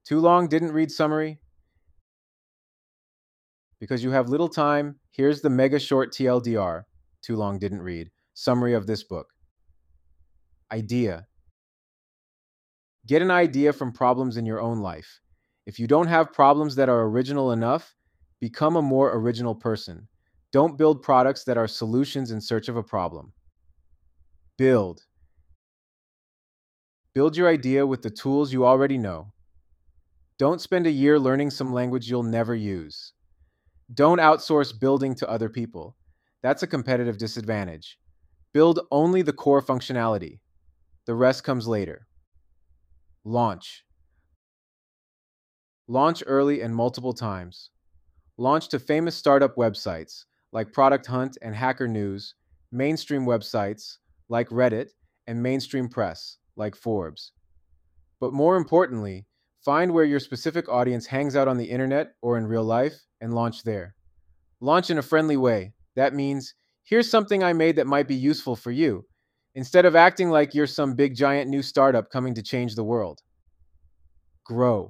Too long didn't read summary? Because you have little time, here's the mega short TLDR, too long didn't read, summary of this book. Idea. Get an idea from problems in your own life. If you don't have problems that are original enough, become a more original person. Don't build products that are solutions in search of a problem. Build. Build your idea with the tools you already know. Don't spend a year learning some language you'll never use. Don't outsource building to other people. That's a competitive disadvantage. Build only the core functionality. The rest comes later. Launch. Launch early and multiple times. Launch to famous startup websites like Product Hunt and Hacker News, mainstream websites like Reddit, and mainstream press like Forbes. But more importantly, find where your specific audience hangs out on the internet or in real life and launch there. Launch in a friendly way. That means, here's something I made that might be useful for you, instead of acting like you're some big giant new startup coming to change the world. Grow.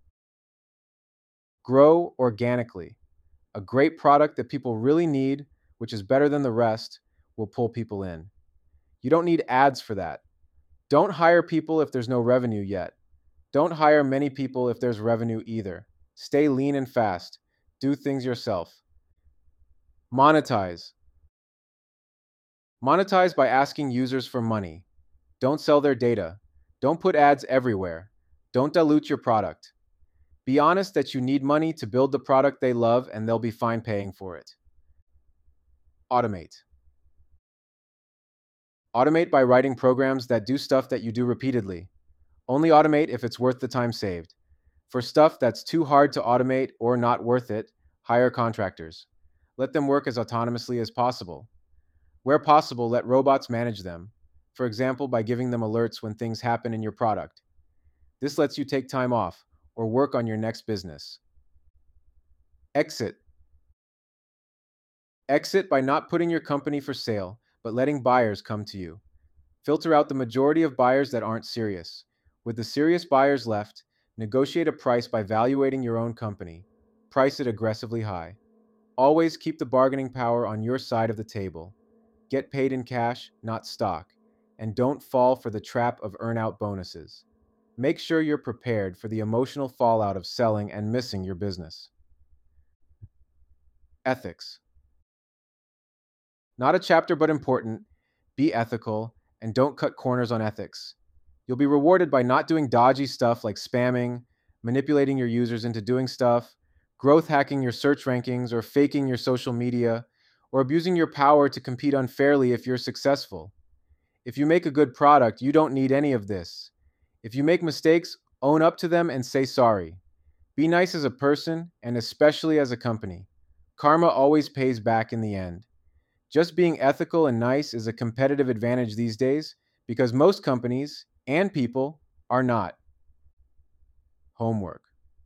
Grow organically. A great product that people really need, which is better than the rest, will pull people in. You don't need ads for that. Don't hire people if there's no revenue yet. Don't hire many people if there's revenue either. Stay lean and fast. Do things yourself. Monetize. Monetize by asking users for money. Don't sell their data. Don't put ads everywhere. Don't dilute your product. Be honest that you need money to build the product they love and they'll be fine paying for it. Automate. Automate by writing programs that do stuff that you do repeatedly. Only automate if it's worth the time saved. For stuff that's too hard to automate or not worth it, hire contractors. Let them work as autonomously as possible. Where possible, let robots manage them, for example, by giving them alerts when things happen in your product. This lets you take time off or work on your next business. Exit. Exit by not putting your company for sale, but letting buyers come to you. Filter out the majority of buyers that aren't serious. With the serious buyers left, negotiate a price by valuating your own company. Price it aggressively high. Always keep the bargaining power on your side of the table. Get paid in cash, not stock. And don't fall for the trap of earn-out bonuses. Make sure you're prepared for the emotional fallout of selling and missing your business. Ethics. Not a chapter, but important. Be ethical and don't cut corners on ethics. You'll be rewarded by not doing dodgy stuff like spamming, manipulating your users into doing stuff, growth hacking your search rankings, or faking your social media, or abusing your power to compete unfairly if you're successful. If you make a good product, you don't need any of this. If you make mistakes, own up to them and say sorry. Be nice as a person and especially as a company. Karma always pays back in the end. Just being ethical and nice is a competitive advantage these days because most companies and people are not. Homework.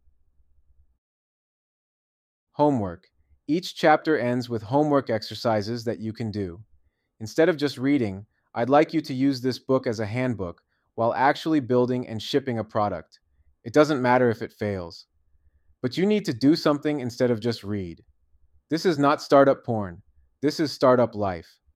Homework. Each chapter ends with homework exercises that you can do. Instead of just reading, I'd like you to use this book as a handbook while actually building and shipping a product. It doesn't matter if it fails. But you need to do something instead of just read. This is not startup porn. This is startup life.